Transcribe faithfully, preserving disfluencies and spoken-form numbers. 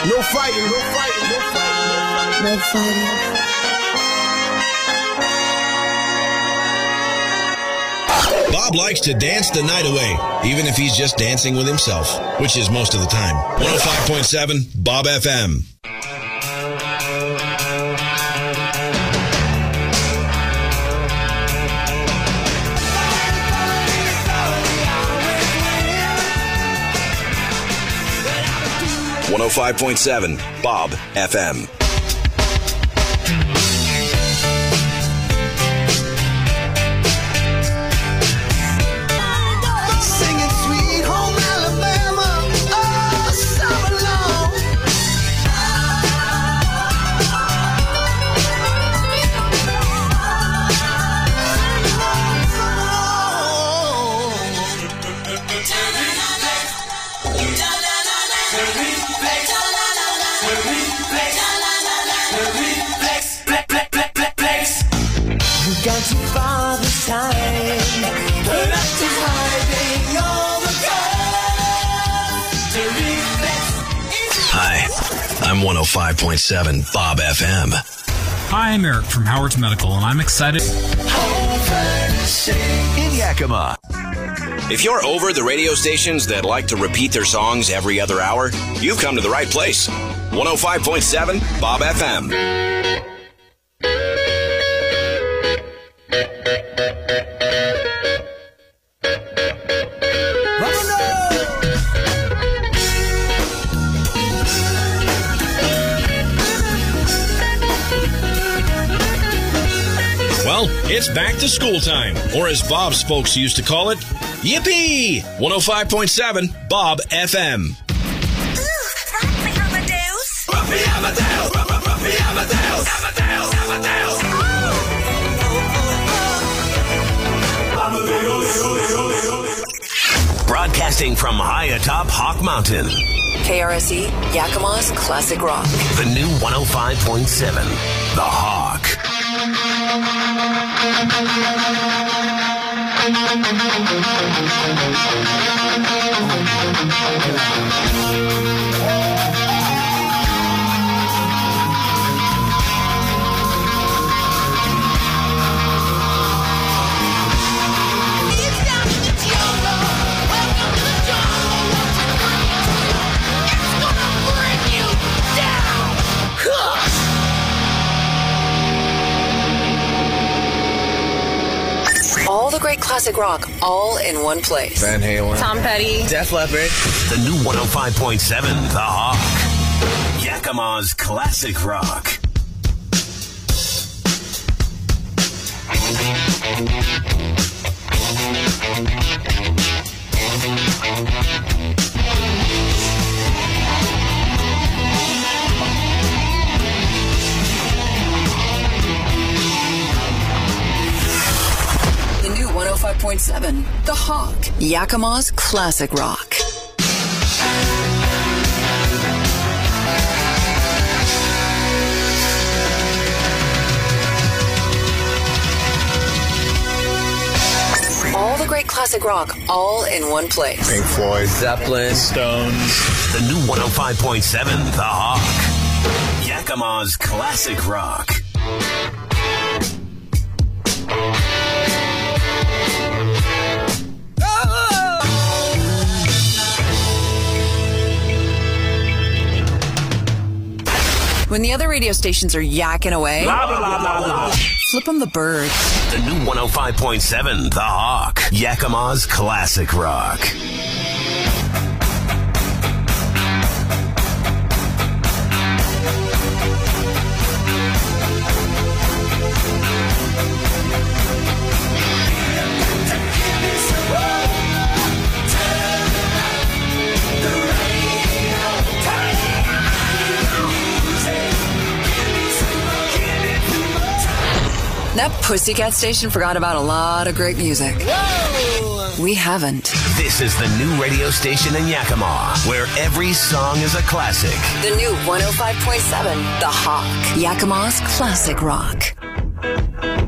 No fighting, no fighting, no fighting, no fighting. Bob likes to dance the night away, even if he's just dancing with himself, which is most of the time. one oh five point seven Bob F M. one oh five point seven Bob F M. I'm one oh five point seven Bob F M. Hi, I'm Eric from Howard's Medical, and I'm excited. In Yakima. If you're over the radio stations that like to repeat their songs every other hour, you've come to the right place. one oh five point seven Bob F M. Well, it's back to school time, or as Bob's folks used to call it, yippee! one oh five point seven Bob F M. Ruffy Amadeus. Ruffy Amadeus. Ruffy Amadeus. Amadeus. Amadeus. Broadcasting from high atop Hawk Mountain. K R S E, Yakima's Classic Rock. The new one oh five point seven, The Hawk. All the great classic rock, all in one place. Van Halen, Tom Petty, Def Leppard. The new one oh five point seven, The Hawk. Yakima's Classic Rock. one oh five point seven, The Hawk, Yakima's Classic Rock. All the great classic rock, all in one place. Pink Floyd, Zeppelin, Stones. The new one oh five point seven, The Hawk. Yakima's Classic Rock. When the other radio stations are yakking away, Blah, blah, blah, blah, blah. flip them the bird. The new one oh five point seven, The Hawk. Yakima's Classic Rock. That Pussycat station forgot about a lot of great music. Whoa! We haven't. This is the new radio station in Yakima, where every song is a classic. The new one oh five point seven, The Hawk, Yakima's Classic Rock.